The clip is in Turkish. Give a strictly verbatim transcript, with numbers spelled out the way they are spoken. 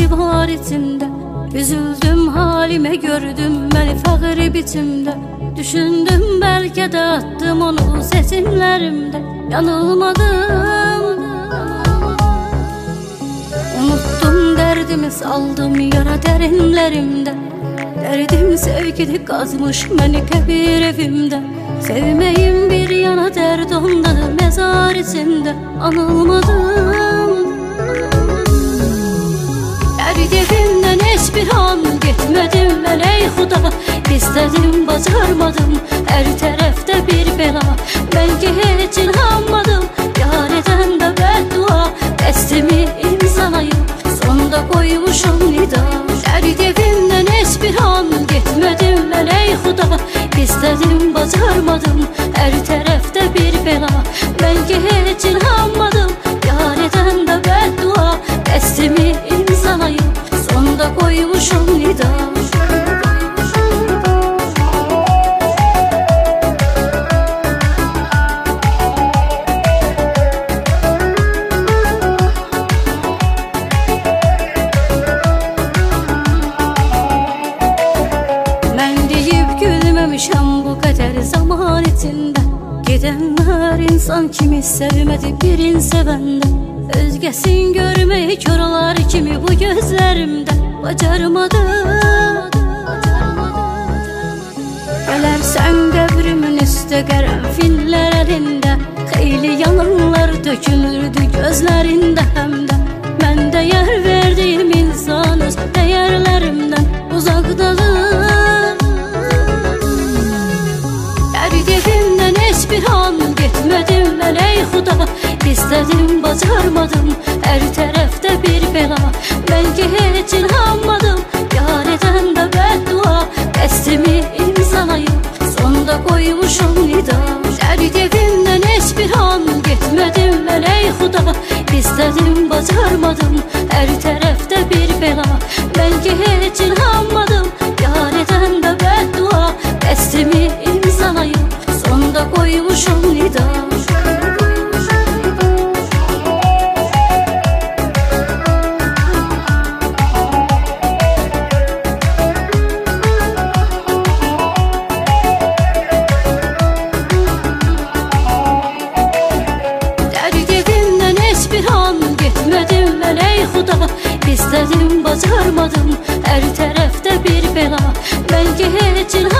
sözleri var içimde. Üzüldüm halime, gördüm beni fağır biçimde. Düşündüm belki de attım onu seçimlerimde. Yanılmadım, unuttum derdimi, saldım yara derinlerimde. Derdim sevgili kazmış beni kebir evimde. Sevmeyim bir yana, dert onda mezar içinde. Anılmadım, dert evimden hiçbir an gitmedim ben ey Xuda. İstedim bacarmadım, her tarafta bir bela. Ben ki hiç inanmadım, yar eden de beddua. Destimi imzalayıp sonda koymuşum nida. Dert evimden hiçbir an gitmedim ben ey Xuda. İstedim bacarmadım, her tarafta bir bela. Ben ki hiç inanmadım, yar eden de beddua. Destimi imzalayıp sonda koymuşum nida. Bu kadar zaman içinde gidenler, insan kimi sevmedi birini sevende. Özgesin görmeyi körlar kimi bu gözlerimde. Bacarmadım, gelersen devrimin üstü karanfiller elinde. Xeyli yalanlar dökülürdü gözlerinde hem de. Ben de yer verdiğim insan öz değerlerimden uzaktadır. Hiçbir an gitmedim ben ey Xuda. İstedim bacarmadım, her tarafta bir bela. Ben ki hiç inanmadım, yar eden de beddua. Destimi imzalayıp sonda koymuşum nida. Dert evimden hiçbir an gitmedim ben ey Xuda. İstedim bacarmadım, her tarafta bir bela. Ben ki hiç inanmadım, yar eden de beddua. Destimi imzalayıp sonda koymuşum nida. Dert evimden hiçbir an gitmedim ben ey Xuda. İstedim bacarmadım, her tarafta bir bela. Ben ki hiç